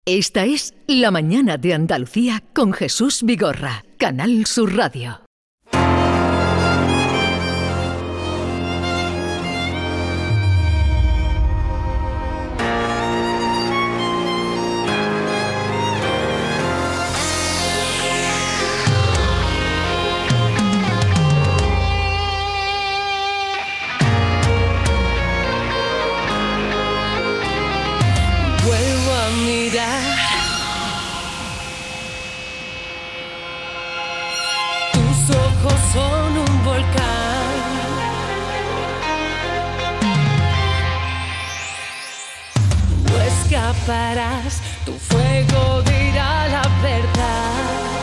Esta es La Mañana de Andalucía con Jesús Vigorra, Canal Sur Radio. Son un volcán. No escaparás, tu fuego dirá la verdad.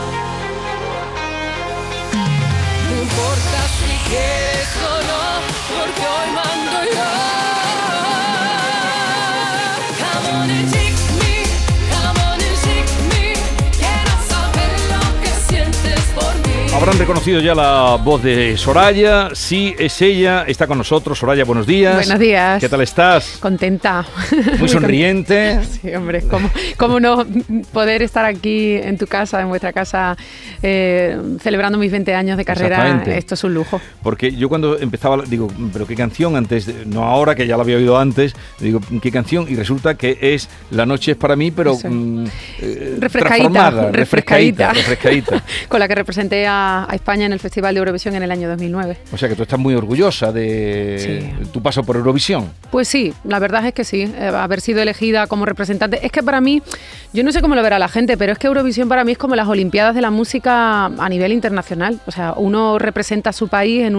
No importa si quieres o no, porque hoy mando yo. Come on and take me, come on and take me. Quiero saber lo que sientes por mí. Habrán reconocido ya la voz de Soraya. Sí, es ella. Está con nosotros. Soraya, buenos días. Buenos días. ¿Qué tal estás? Contenta. Muy sonriente. Sí, hombre. ¿Cómo no poder estar aquí en tu casa, en vuestra casa, celebrando mis 20 años de carrera? Esto es un lujo. Porque yo cuando empezaba, digo, ¿pero qué canción antes? No ahora, que ya la había oído antes. Digo, ¿qué canción? Y resulta que es La noche es para mí, pero refrescadita. Con la que representé a España en el Festival de Eurovisión en el año 2009. O sea que tú estás muy orgullosa de tu paso por Eurovisión. Pues sí, la verdad es que sí, haber sido elegida como representante. Es que para mí, yo no sé cómo lo verá la gente, pero es que Eurovisión para mí es como las Olimpiadas de la música a nivel internacional. O sea, uno representa a su país en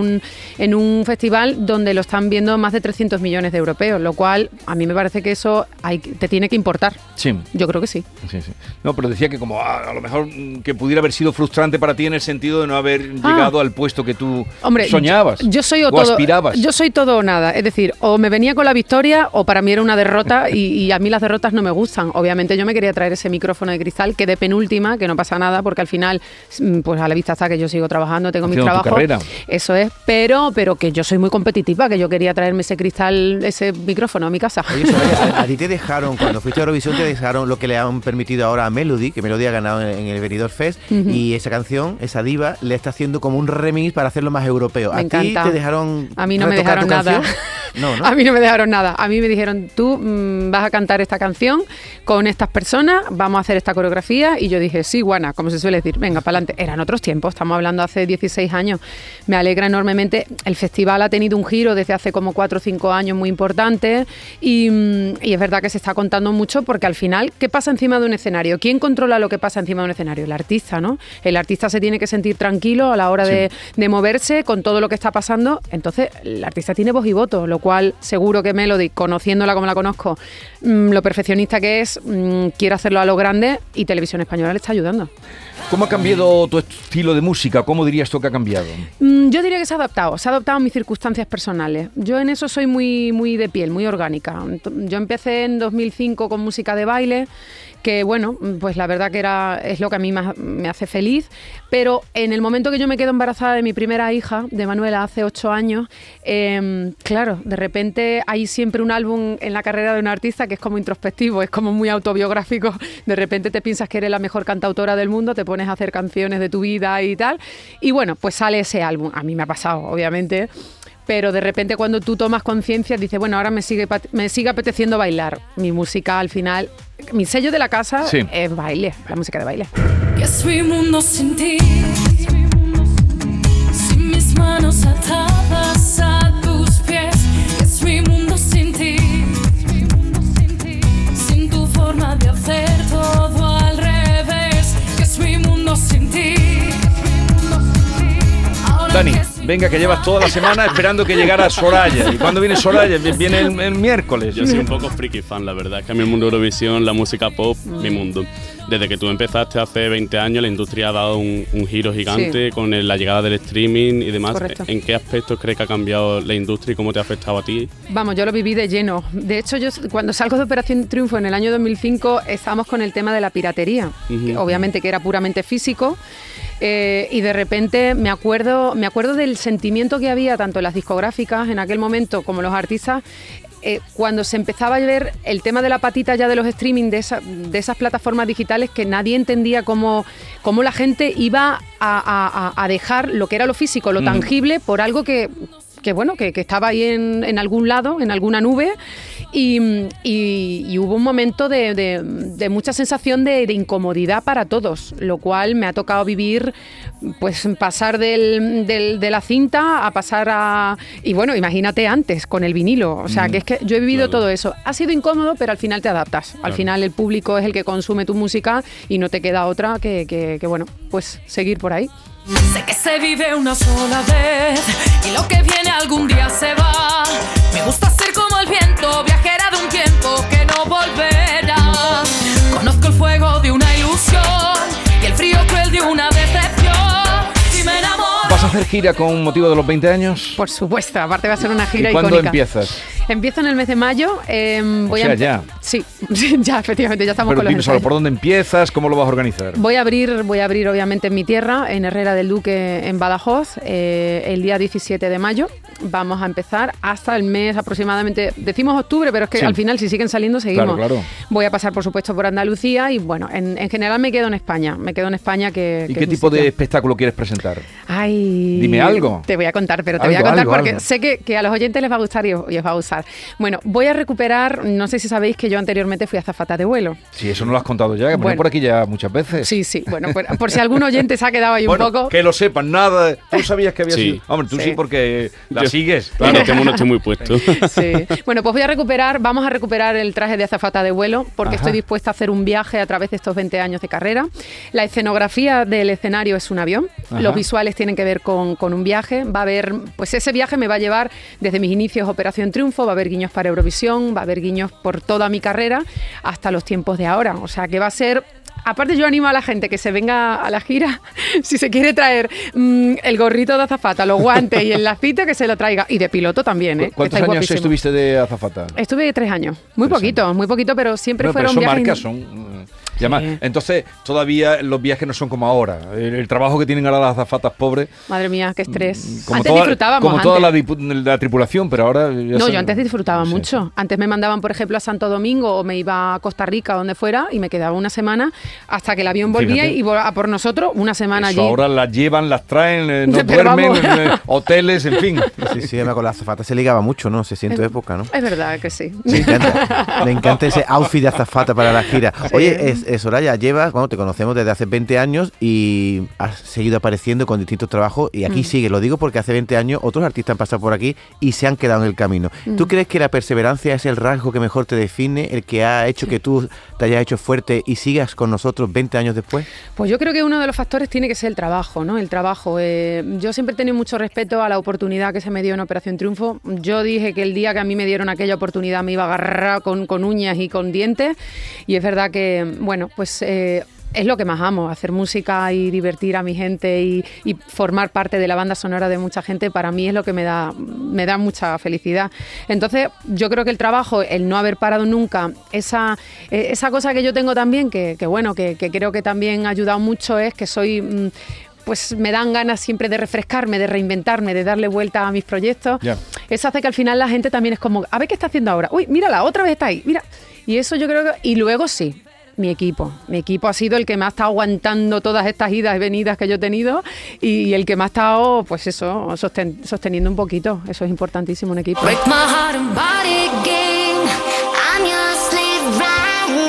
un festival donde lo están viendo más de 300 millones de europeos, lo cual a mí me parece que eso te tiene que importar. Sí. Yo creo que sí. Sí. No, pero decía que como a lo mejor que pudiera haber sido frustrante para ti en el sentido de no haber llegado al puesto que tú soñabas. Yo soy o aspirabas. Yo soy todo o nada. Es decir, o me venía con la victoria o para mí era una derrota y a mí las derrotas no me gustan. Obviamente yo me quería traer ese micrófono de cristal, que de penúltima, que no pasa nada porque al final, pues a la vista está que yo sigo trabajando, tengo mi trabajo. Eso es, pero que yo soy muy competitiva, que yo quería traerme ese cristal, ese micrófono a mi casa. Oye, Soraya, a ti te dejaron, cuando fuiste a Eurovisión, te dejaron lo que le han permitido ahora a Melody, que Melody ha ganado en el Benidorm Fest, y esa canción, esa diva, le está haciendo como un remix para hacerlo más europeo. Me encanta. ¿A ti te dejaron? A mí no me dejaron nada. No. A mí no me dejaron nada. A mí me dijeron, tú vas a cantar esta canción con estas personas, vamos a hacer esta coreografía. Y yo dije, sí, guana, como se suele decir, venga, para adelante. Eran otros tiempos, estamos hablando hace 16 años. Me alegra enormemente. El festival ha tenido un giro desde hace como 4 o 5 años muy importante. Y es verdad que se está contando mucho porque al final, ¿qué pasa encima de un escenario? ¿Quién controla lo que pasa encima de un escenario? El artista, ¿no? El artista se tiene que sentir tranquilo a la hora de moverse con todo lo que está pasando. Entonces, el artista tiene voz y voto, lo cual seguro que Melody, conociéndola como la conozco, lo perfeccionista que es, quiere hacerlo a lo grande y Televisión Española le está ayudando. ¿Cómo ha cambiado tu estilo de música? ¿Cómo dirías tú que ha cambiado? Yo diría que se ha adaptado a mis circunstancias personales. Yo en eso soy muy de piel, muy orgánica. Yo empecé en 2005 con música de baile, que bueno, pues la verdad que es lo que a mí me hace feliz, pero en el momento que yo me quedo embarazada de mi primera hija, de Manuela, hace 8 años, claro, de repente hay siempre un álbum en la carrera de un artista que es como introspectivo, es como muy autobiográfico, de repente te piensas que eres la mejor cantautora del mundo, te pones a hacer canciones de tu vida y tal, y bueno, pues sale ese álbum, a mí me ha pasado, obviamente, pero de repente cuando tú tomas conciencia dices, bueno, ahora me sigue apeteciendo bailar. Mi música al final, mi sello de la casa es baile, la música de baile. Que es mi mundo sin ti, sin mis manos atadas a tus pies. Que es mi mundo sin ti, sin tu forma de hacer todo al revés. Que es mi mundo sin ti. Dani, venga, que llevas toda la semana esperando que llegara Soraya. ¿Y cuándo viene Soraya? Viene el miércoles. Yo soy un poco friki fan, la verdad. Es que a mí el mundo de Eurovisión, la música pop, mi mundo. Desde que tú empezaste hace 20 años, la industria ha dado un giro gigante con la llegada del streaming y demás. Correcto. ¿En qué aspectos crees que ha cambiado la industria y cómo te ha afectado a ti? Vamos, yo lo viví de lleno. De hecho, yo cuando salgo de Operación Triunfo en el año 2005, estábamos con el tema de la piratería. Que obviamente que era puramente físico. Y de repente me acuerdo del sentimiento que había tanto en las discográficas en aquel momento como los artistas cuando se empezaba a ver el tema de la patita ya de los streaming, de esas plataformas digitales, que nadie entendía cómo la gente iba a dejar lo que era lo físico, lo tangible, por algo que estaba ahí en algún lado, en alguna nube, y hubo un momento de mucha sensación de incomodidad para todos, lo cual me ha tocado vivir, pues pasar de la cinta a pasar a... Y bueno, imagínate antes, con el vinilo, o sea, que es que yo he vivido todo eso. Ha sido incómodo, pero al final te adaptas. Al final el público es el que consume tu música y no te queda otra que bueno, pues seguir por ahí. Sé que se vive una sola vez y lo que viene algún día se va. Me gusta ser como el viento, viajera de un tiempo que no volverá. Conozco el fuego de una ilusión y el frío cruel de una decepción. Si me enamoro... ¿Vas a hacer gira con motivo de los 20 años? Por supuesto, aparte va a ser una gira ¿Y icónica. cuándo empiezas? Empiezo en el mes de mayo. Ya. Sí, ya, efectivamente, ya estamos Pero con los dinos algo, ensayos. ¿por dónde empiezas? ¿Cómo lo vas a organizar? Voy a abrir obviamente en mi tierra, en Herrera del Duque, en Badajoz, el día 17 de mayo. Vamos a empezar hasta el mes aproximadamente, decimos octubre, pero es que Sí. al final si siguen saliendo seguimos. Claro. Voy a pasar por supuesto por Andalucía y bueno, en general me quedo en España. ¿Y que qué es mi tipo de sitio. espectáculo quieres presentar? Ay, Dime algo. Te voy a contar, pero te voy a contar Algo, porque algo. sé que a los oyentes les va a gustar y os va a gustar. Bueno, voy a recuperar, no sé si sabéis que yo anteriormente fui azafata de vuelo. Sí, eso no lo has contado ya, que Bueno. por aquí ya muchas veces. Sí, bueno, por si algún oyente se ha quedado ahí Bueno, un poco. que lo sepan, nada. ¿Tú sabías que había Sí. sido? Hombre, tú sí, Sí. porque la Yo- sigues. Claro, que no estoy muy puesto. Sí. Bueno, pues vamos a recuperar el traje de azafata de vuelo porque Ajá. estoy dispuesta a hacer un viaje a través de estos 20 años de carrera. La escenografía del escenario es un avión, Ajá. los visuales tienen que ver con un viaje. Va a haber, pues ese viaje me va a llevar desde mis inicios Operación Triunfo, va a haber guiños para Eurovisión, va a haber guiños por toda mi carrera hasta los tiempos de ahora. O sea que va a ser... Aparte yo animo a la gente que se venga a la gira, si se quiere traer el gorrito de azafata, los guantes y el lacito, que se lo traiga. Y de piloto también, ¿eh? ¿Cuántos Estáis años guapísimos. estuviste de azafata? Estuve 3 años, muy poquito, pero siempre Bueno, pero fueron son viajes... marcas, y además, entonces, todavía los viajes no son como ahora. El trabajo que tienen ahora las azafatas pobres. Madre mía, qué estrés. Como Antes toda, disfrutábamos. como toda antes. la tripulación, pero ahora... No, yo antes disfrutaba Sí. mucho. Antes me mandaban, por ejemplo, a Santo Domingo o me iba a Costa Rica, donde fuera, y me quedaba una semana hasta que el avión volvía Fíjate. y a por nosotros una semana Eso allí. ahora las llevan, las traen, no Pero duermen, vamos. hoteles, en fin. Sí, además con la azafata se ligaba mucho, ¿no? Se siente época, ¿no? Es verdad que sí. Me encanta ese outfit de azafata para la gira. Oye, Soraya, te conocemos desde hace 20 años y has seguido apareciendo con distintos trabajos y aquí sigue. Lo digo porque hace 20 años otros artistas han pasado por aquí y se han quedado en el camino. ¿Tú crees que la perseverancia es el rasgo que mejor te define, el que ha hecho que tú te hayas hecho fuerte y sigas con nosotros 20 años después? Pues yo creo que uno de los factores tiene que ser el trabajo, ¿no? El trabajo. Yo siempre he tenido mucho respeto a la oportunidad que se me dio en Operación Triunfo. Yo dije que el día que a mí me dieron aquella oportunidad me iba a agarrar con uñas y con dientes. Y es verdad que, bueno, pues... es lo que más amo, hacer música y divertir a mi gente y formar parte de la banda sonora de mucha gente, para mí es lo que me da mucha felicidad. Entonces, yo creo que el trabajo, el no haber parado nunca, esa cosa que yo tengo también, que creo que también ha ayudado mucho, es que soy... pues me dan ganas siempre de refrescarme, de reinventarme, de darle vuelta a mis proyectos. Ya. Eso hace que al final la gente también es como, a ver qué está haciendo ahora. Uy, mírala, otra vez está ahí, mira. Y eso yo creo que... Y luego sí, mi equipo ha sido el que me ha estado aguantando todas estas idas y venidas que yo he tenido y el que me ha estado, pues eso, sosteniendo un poquito. Eso es importantísimo, un equipo. Break my heart and body again. I'm your slave right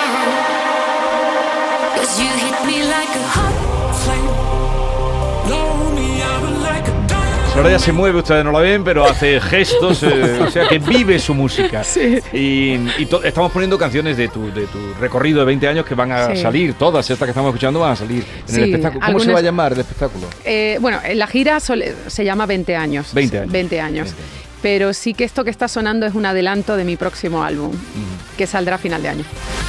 now. 'Cause you hit me like a hot flame. Blow me out like a diamond. Soraya se mueve, ustedes no la ven, pero hace gestos, o sea que vive su música. Sí. Y estamos poniendo canciones de tu recorrido de 20 años que van a Sí. salir, todas estas que estamos escuchando van a salir en Sí, el espectáculo. ¿Cómo se algunas- va a llamar el espectáculo? Bueno, la gira se llama 20 años. 20 años. 20 años. Pero sí que esto que está sonando es un adelanto de mi próximo álbum, que saldrá a final de año.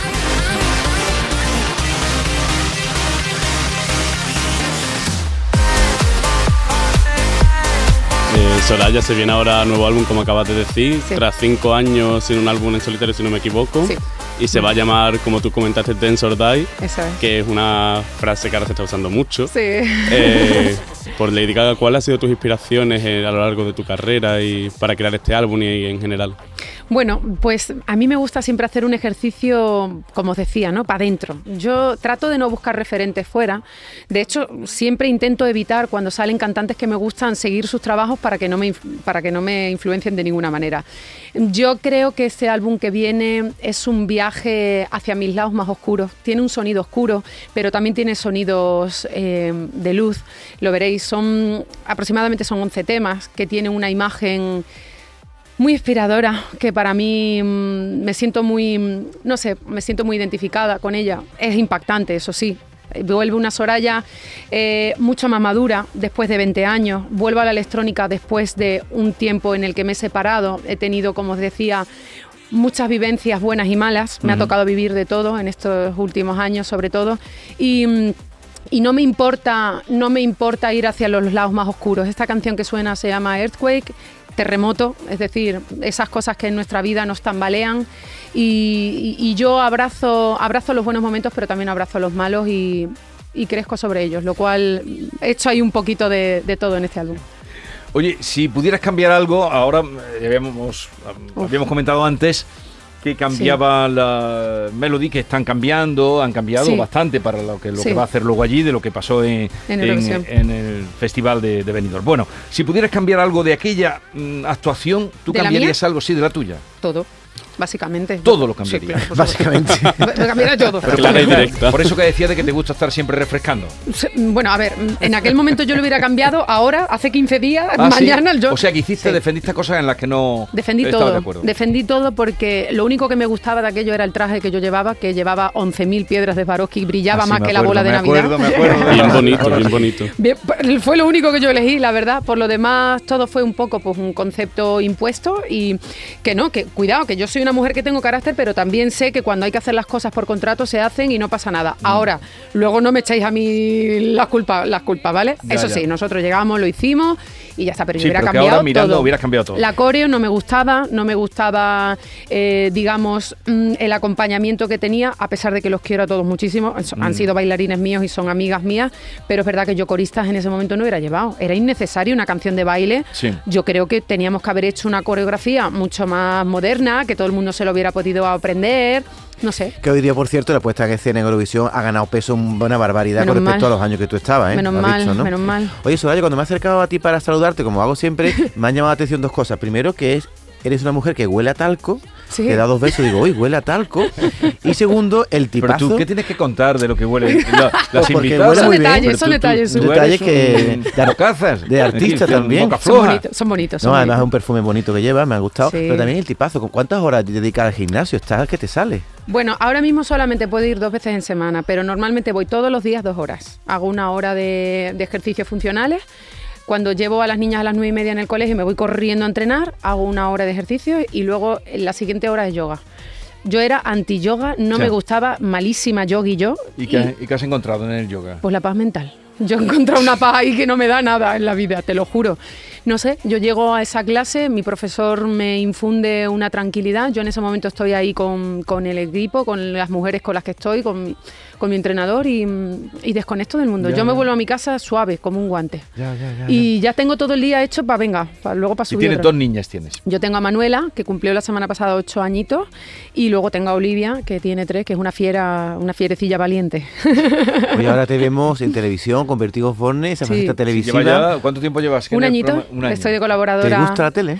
Soraya, se viene ahora nuevo álbum, como acabas de decir, Sí. tras 5 años sin un álbum en solitario, si no me equivoco. Sí. Y se va a llamar, como tú comentaste, Dance or Die, Eso es. que es una frase que ahora se está usando mucho. Sí. Por Lady Gaga, ¿cuáles han sido tus inspiraciones a lo largo de tu carrera y para crear este álbum y en general? Bueno, pues a mí me gusta siempre hacer un ejercicio, como os decía, ¿no? Para adentro. Yo trato de no buscar referentes fuera. De hecho, siempre intento evitar, cuando salen cantantes que me gustan, seguir sus trabajos para que no me influencien de ninguna manera. Yo creo que este álbum que viene es un viaje hacia mis lados más oscuros. Tiene un sonido oscuro, pero también tiene sonidos de luz. Lo veréis, aproximadamente son 11 temas, que tienen una imagen muy inspiradora, que para mí me siento muy identificada con ella. Es impactante, eso sí. Vuelve una Soraya mucho más madura después de 20 años. Vuelvo a la electrónica después de un tiempo en el que me he separado. He tenido, como os decía, muchas vivencias buenas y malas. Me ha tocado vivir de todo en estos últimos años, sobre todo. Y no me importa ir hacia los lados más oscuros. Esta canción que suena se llama Earthquake, terremoto, es decir, esas cosas que en nuestra vida nos tambalean, y yo abrazo los buenos momentos, pero también abrazo los malos y crezco sobre ellos, lo cual he hecho ahí un poquito de todo en este álbum. Oye, si pudieras cambiar algo, ahora habíamos comentado antes que cambiaba la Melody, que han cambiado bastante para lo que va a hacer luego allí, de lo que pasó en el Festival de Benidorm. Bueno, si pudieras cambiar algo de aquella actuación, ¿tú cambiarías algo, sí, de la tuya? Todo. Básicamente. Todo lo cambiaría. Sí, claro, básicamente. Lo cambiaría todo. Pero clara y directa. Por eso que decía de que te gusta estar siempre refrescando. Bueno, a ver, en aquel momento yo lo hubiera cambiado, ahora, hace 15 días, ¿Ah, mañana sí? yo... O sea, que defendiste cosas en las que no estaba de acuerdo. Defendí todo porque lo único que me gustaba de aquello era el traje que yo llevaba, que llevaba 11.000 piedras de Swarovski, brillaba más que la bola de Navidad. Me acuerdo. Bien bonito. Bien, fue lo único que yo elegí, la verdad. Por lo demás, todo fue un poco pues un concepto impuesto, y que cuidado, que yo soy una mujer que tengo carácter, pero también sé que cuando hay que hacer las cosas por contrato se hacen y no pasa nada. Ahora, luego no me echáis a mí las culpas, ¿vale? Eso sí, nosotros llegamos, lo hicimos y ya está, pero yo hubiera cambiado ahora mirando, todo. Hubieras cambiado todo. La coreo no me gustaba, digamos, el acompañamiento que tenía, a pesar de que los quiero a todos muchísimo. Han sido bailarines míos y son amigas mías, pero es verdad que yo coristas en ese momento no hubiera llevado. Era innecesario una canción de baile. Sí. Yo creo que teníamos que haber hecho una coreografía mucho más moderna, que todo el mundo se lo hubiera podido aprender. No sé. Que hoy día, por cierto, la puesta en escena en Eurovisión ha ganado peso una barbaridad con respecto a los años que tú estabas, ¿eh? Menos mal. Oye, Soraya, cuando me he acercado a ti para saludarte, como hago siempre, me han llamado la atención dos cosas. Primero, que eres una mujer que huele a talco. Sí. Te da 2 besos y digo, uy, huele a talco. Y segundo, el tipazo. Pero tú, ¿qué tienes que contar de lo que huele? Las Porque invitadas. huele muy Son detalles. Un detalle que de artista también. Son bonitos. Además es un perfume bonito que lleva, me ha gustado. Sí. Pero también el tipazo. ¿Cuántas horas dedicas al gimnasio? ¿Estás que te sale? Bueno, ahora mismo solamente puedo ir 2 veces en semana, pero normalmente voy todos los días 2 horas. Hago 1 hora de ejercicios funcionales. Cuando llevo a las niñas a las 9:30 en el colegio, me voy corriendo a entrenar, hago 1 hora de ejercicio y luego la siguiente hora es yoga. Yo era anti-yoga, no me gustaba, malísima yogi yo. ¿Y qué has encontrado en el yoga? Pues la paz mental. Yo he encontrado una paz ahí que no me da nada en la vida, te lo juro. No sé, yo llego a esa clase, mi profesor me infunde una tranquilidad, yo en ese momento estoy ahí con el equipo, con las mujeres con las que estoy, con mi entrenador y desconecto del mundo. Yo me vuelvo a mi casa suave, como un guante. Y ya tengo todo el día hecho luego para subir. Y tienes 2 niñas, Yo tengo a Manuela, que cumplió la semana pasada 8 añitos, y luego tengo a Olivia, que tiene 3, que es una fierecilla valiente. Hoy ahora te vemos en televisión con Vertigo Osborne, esa faceta televisiva. ¿Cuánto tiempo llevas? Un añito. Estoy de colaboradora. ¿Te gusta la tele?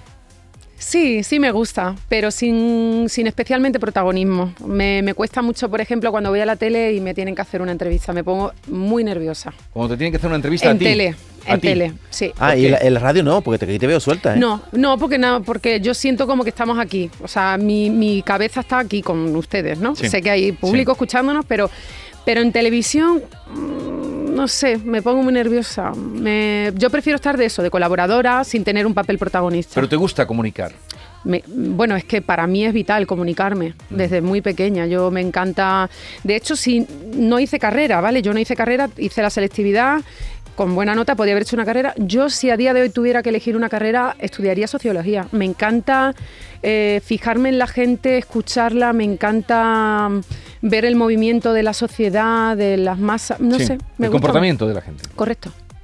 Sí me gusta, pero sin especialmente protagonismo. Me cuesta mucho, por ejemplo, cuando voy a la tele y me tienen que hacer una entrevista. Me pongo muy nerviosa. ¿Cuando te tienen que hacer una entrevista a ti? En tele, sí. Ah, y el radio no, porque aquí te veo suelta, ¿eh? No, porque yo siento como que estamos aquí. O sea, mi cabeza está aquí con ustedes, ¿no? Sí. Sé que hay público escuchándonos, pero en televisión, no sé, me pongo muy nerviosa. Yo prefiero estar de colaboradora, sin tener un papel protagonista. ¿Pero te gusta comunicar? Bueno, es que para mí es vital comunicarme desde muy pequeña. Yo me encanta. De hecho, no hice carrera, ¿vale? Yo no hice carrera, hice la selectividad. Con buena nota podía haber hecho una carrera. Yo, si a día de hoy tuviera que elegir una carrera, estudiaría sociología. Me encanta fijarme en la gente, escucharla, me encanta ver el movimiento de la sociedad, de las masas, no sé. El comportamiento de la gente. Correcto.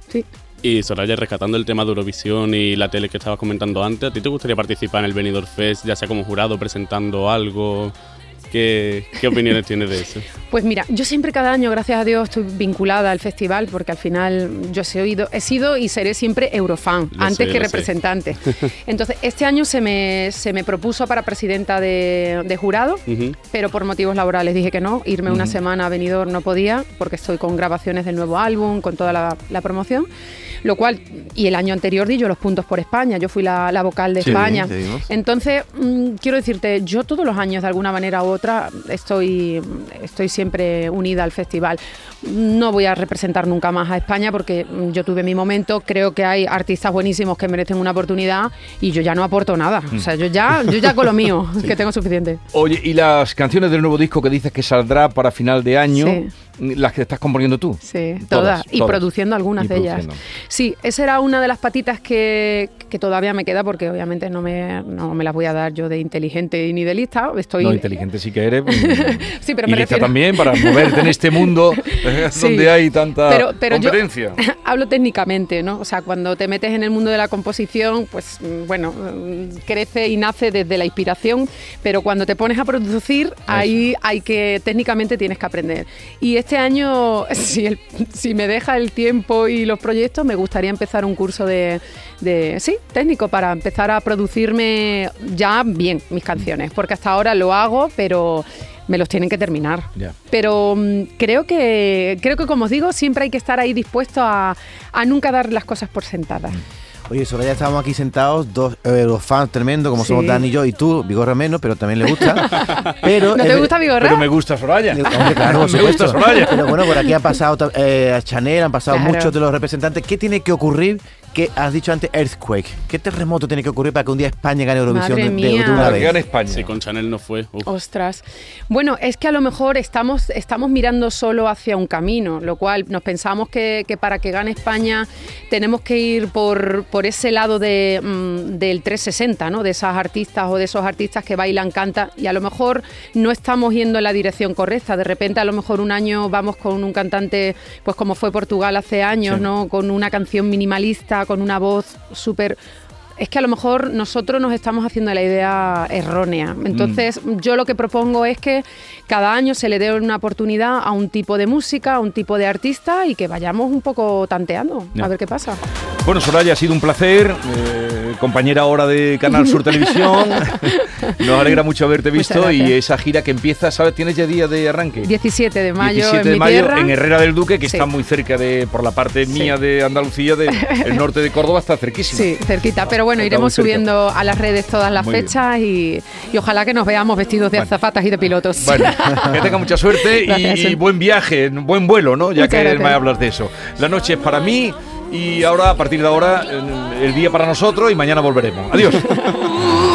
Sí. Y Soraya, rescatando el tema de Eurovisión y la tele que estabas comentando antes, ¿a ti te gustaría participar en el Benidorm Fest, ya sea como jurado, presentando algo? ¿Qué opiniones tienes de eso? Pues mira, yo siempre cada año, gracias a Dios, estoy vinculada al festival porque al final yo he sido y seré siempre eurofan, antes que representante. Entonces, este año se me propuso para presidenta de jurado, pero por motivos laborales dije que no, irme una semana a Benidorm no podía porque estoy con grabaciones del nuevo álbum, con toda la promoción. Lo cual, y el año anterior di yo los puntos por España, yo fui la vocal de España. Entonces, quiero decirte, yo todos los años de alguna manera u otra estoy siempre unida al festival. No voy a representar nunca más a España porque yo tuve mi momento, creo que hay artistas buenísimos que merecen una oportunidad y yo ya no aporto nada. O sea, yo ya con lo mío, que tengo suficiente. Oye, ¿y las canciones del nuevo disco que dices que saldrá para final de año? Sí. ¿Las que estás componiendo tú? Sí, todas. Y produciendo algunas de ellas. Sí, esa era una de las patitas que todavía me queda porque obviamente no me las voy a dar yo de inteligente ni de lista. No, inteligente sí que eres. Sí, pero y me lista refiero también para moverte en este mundo donde hay tanta pero competencia. Yo hablo técnicamente, ¿no? O sea, cuando te metes en el mundo de la composición, pues bueno, crece y nace desde la inspiración, pero cuando te pones a producir, ahí técnicamente tienes que aprender. Y este año, si me deja el tiempo y los proyectos, me gustaría empezar un curso técnico para empezar a producirme ya bien mis canciones, porque hasta ahora lo hago, pero me los tienen que terminar. Yeah. Pero creo que como os digo, siempre hay que estar ahí dispuesto a nunca dar las cosas por sentadas. Oye, Soraya, estábamos aquí sentados, dos eurofans tremendos, como somos Dani y yo, y tú, Vigorra menos, pero también le gusta. Pero, ¿no te gusta Vigorra? Pero me gusta Soraya. Hombre, claro, me gusta Soraya. Pero bueno, por aquí ha pasado Chanel, han pasado muchos de los representantes. ¿Qué tiene que ocurrir? ¿Qué has dicho antes? Earthquake. ¿Qué terremoto tiene que ocurrir para que un día España gane Eurovisión de una vez? Gane España. Sí, con Chanel no fue. Ostras. Bueno, es que a lo mejor estamos mirando solo hacia un camino, lo cual nos pensamos que para que gane España tenemos que ir por ese lado del 360, ¿no? De esas artistas o de esos artistas que bailan, cantan, y a lo mejor no estamos yendo en la dirección correcta. De repente, a lo mejor un año vamos con un cantante, pues como fue Portugal hace años, ¿no? Con una canción minimalista, con una voz súper... Es que a lo mejor nosotros nos estamos haciendo la idea errónea. Entonces, yo lo que propongo es que cada año se le dé una oportunidad a un tipo de música, a un tipo de artista y que vayamos un poco tanteando, a ver qué pasa. Bueno, Soraya, ha sido un placer, compañera ahora de Canal Sur Televisión. Nos alegra mucho haberte visto y esa gira que empieza, ¿sabes? ¿Tienes ya día de arranque? 17 de mayo 17 en de mayo tierra. En Herrera del Duque, que está muy cerca por la parte mía de Andalucía, el norte de Córdoba, está cerquísimo. Sí, cerquita, pero bueno, iremos subiendo a las redes todas las fechas y ojalá que nos veamos vestidos de azafatas y de pilotos. Bueno, que tenga mucha suerte y buen viaje, buen vuelo, ¿no? Ya que me hablas de eso. La noche es para mí y ahora, a partir de ahora, el día para nosotros y mañana volveremos. Adiós.